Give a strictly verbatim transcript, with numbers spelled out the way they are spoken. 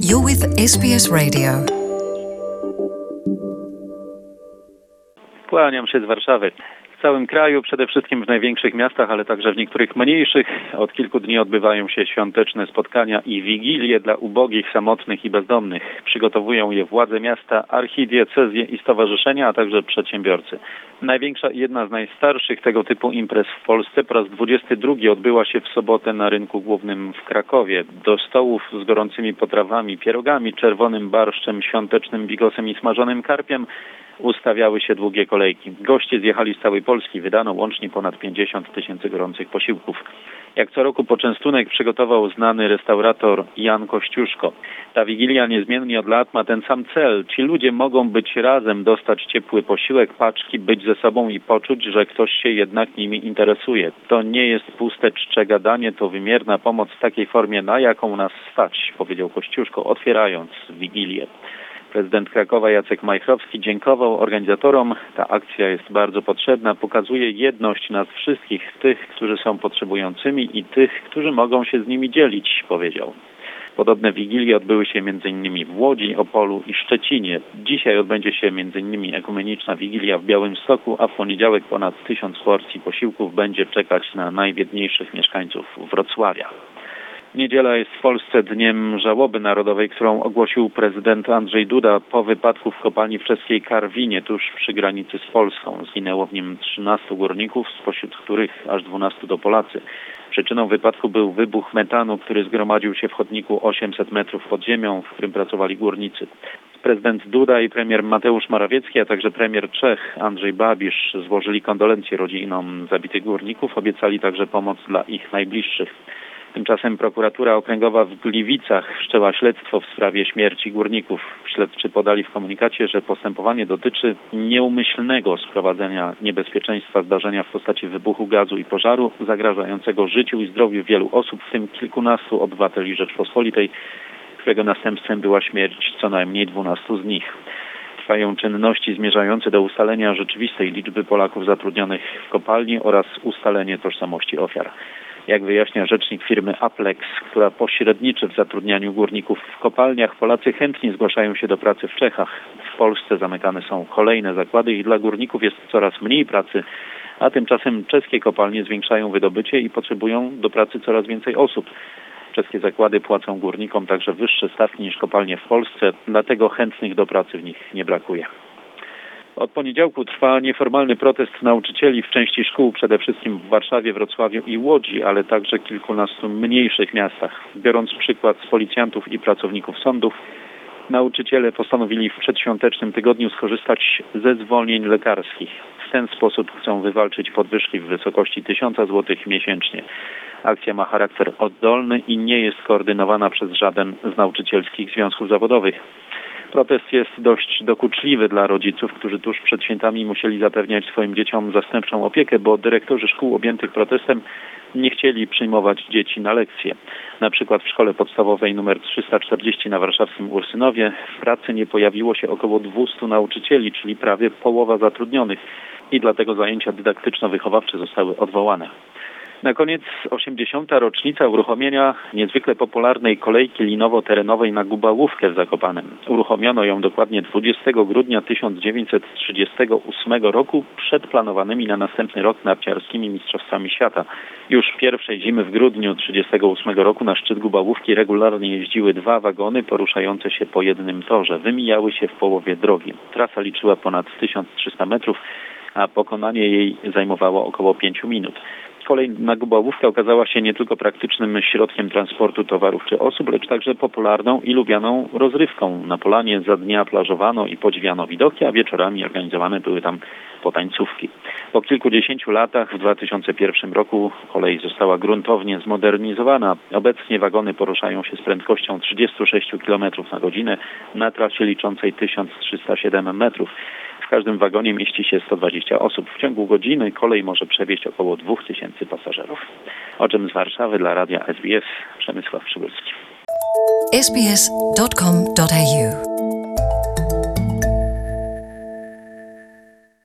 You're with S B S Radio. Kłaniam się z Warszawy. W całym kraju, przede wszystkim w największych miastach, ale także w niektórych mniejszych, od kilku dni odbywają się świąteczne spotkania i wigilie dla ubogich, samotnych i bezdomnych. Przygotowują je władze miasta, archidiecezje i stowarzyszenia, a także przedsiębiorcy. Największa i jedna z najstarszych tego typu imprez w Polsce po raz dwudziesty drugi odbyła się w sobotę na rynku głównym w Krakowie. Do stołów z gorącymi potrawami, pierogami, czerwonym barszczem, świątecznym bigosem i smażonym karpiem ustawiały się długie kolejki. Goście zjechali z całej Polski. Wydano łącznie ponad pięćdziesiąt tysięcy gorących posiłków. Jak co roku poczęstunek przygotował znany restaurator Jan Kościuszko. Ta wigilia niezmiennie od lat ma ten sam cel. Ci ludzie mogą być razem, dostać ciepły posiłek, paczki, być ze sobą i poczuć, że ktoś się jednak nimi interesuje. To nie jest puste czcze gadanie, to wymierna pomoc w takiej formie, na jaką nas stać, powiedział Kościuszko, otwierając wigilię. Prezydent Krakowa Jacek Majchrowski dziękował organizatorom. Ta akcja jest bardzo potrzebna, pokazuje jedność nas wszystkich, tych, którzy są potrzebującymi i tych, którzy mogą się z nimi dzielić, powiedział. Podobne wigilie odbyły się między innymi w Łodzi, Opolu i Szczecinie. Dzisiaj odbędzie się między innymi ekumeniczna wigilia w Białymstoku, a w poniedziałek ponad tysiąc porcji posiłków będzie czekać na najbiedniejszych mieszkańców Wrocławia. Niedziela jest w Polsce dniem żałoby narodowej, którą ogłosił prezydent Andrzej Duda po wypadku w kopalni w czeskiej Karwinie, tuż przy granicy z Polską. Zginęło w nim trzynastu górników, spośród których aż dwunastu to Polacy. Przyczyną wypadku był wybuch metanu, który zgromadził się w chodniku osiemset metrów pod ziemią, w którym pracowali górnicy. Prezydent Duda i premier Mateusz Morawiecki, a także premier Czech Andrzej Babiš złożyli kondolencje rodzinom zabitych górników, obiecali także pomoc dla ich najbliższych. Tymczasem prokuratura okręgowa w Gliwicach wszczęła śledztwo w sprawie śmierci górników. Śledczy podali w komunikacie, że postępowanie dotyczy nieumyślnego sprowadzenia niebezpieczeństwa zdarzenia w postaci wybuchu gazu i pożaru zagrażającego życiu i zdrowiu wielu osób, w tym kilkunastu obywateli Rzeczpospolitej, którego następstwem była śmierć co najmniej dwunastu z nich. Trwają czynności zmierzające do ustalenia rzeczywistej liczby Polaków zatrudnionych w kopalni oraz ustalenie tożsamości ofiar. Jak wyjaśnia rzecznik firmy Aplex, która pośredniczy w zatrudnianiu górników w kopalniach, Polacy chętnie zgłaszają się do pracy w Czechach. W Polsce zamykane są kolejne zakłady i dla górników jest coraz mniej pracy, a tymczasem czeskie kopalnie zwiększają wydobycie i potrzebują do pracy coraz więcej osób. Czeskie zakłady płacą górnikom także wyższe stawki niż kopalnie w Polsce, dlatego chętnych do pracy w nich nie brakuje. Od poniedziałku trwa nieformalny protest nauczycieli w części szkół, przede wszystkim w Warszawie, Wrocławiu i Łodzi, ale także kilkunastu mniejszych miastach. Biorąc przykład z policjantów i pracowników sądów, nauczyciele postanowili w przedświątecznym tygodniu skorzystać ze zwolnień lekarskich. W ten sposób chcą wywalczyć podwyżki w wysokości tysiąca złotych miesięcznie. Akcja ma charakter oddolny i nie jest koordynowana przez żaden z nauczycielskich związków zawodowych. Protest jest dość dokuczliwy dla rodziców, którzy tuż przed świętami musieli zapewniać swoim dzieciom zastępczą opiekę, bo dyrektorzy szkół objętych protestem nie chcieli przyjmować dzieci na lekcje. Na przykład w szkole podstawowej nr trzysta czterdzieści na warszawskim Ursynowie w pracy nie pojawiło się około dwustu nauczycieli, czyli prawie połowa zatrudnionych, i dlatego zajęcia dydaktyczno-wychowawcze zostały odwołane. Na koniec osiemdziesiąta rocznica uruchomienia niezwykle popularnej kolejki linowo-terenowej na Gubałówkę w Zakopanem. Uruchomiono ją dokładnie dwudziestego grudnia tysiąc dziewięćset trzydziestego ósmego roku przed planowanymi na następny rok narciarskimi mistrzostwami świata. Już pierwszej zimy w grudniu trzydziestego ósmego roku na szczyt Gubałówki regularnie jeździły dwa wagony poruszające się po jednym torze. Wymijały się w połowie drogi. Trasa liczyła ponad tysiąc trzysta metrów, a pokonanie jej zajmowało około pięciu minut. Kolej na Gubałówkę okazała się nie tylko praktycznym środkiem transportu towarów czy osób, lecz także popularną i lubianą rozrywką. Na polanie za dnia plażowano i podziwiano widoki, a wieczorami organizowane były tam potańcówki. Po kilkudziesięciu latach w dwa tysiące pierwszym roku kolej została gruntownie zmodernizowana. Obecnie wagony poruszają się z prędkością trzydzieści sześć kilometrów na godzinę na trasie liczącej tysiąc trzysta siedem metrów. W każdym wagonie mieści się sto dwadzieścia osób. W ciągu godziny kolej może przewieźć około dwa tysiące pasażerów. O czym z Warszawy dla radia S B S Przemysław Przybylski. S B S kropka com kropka a u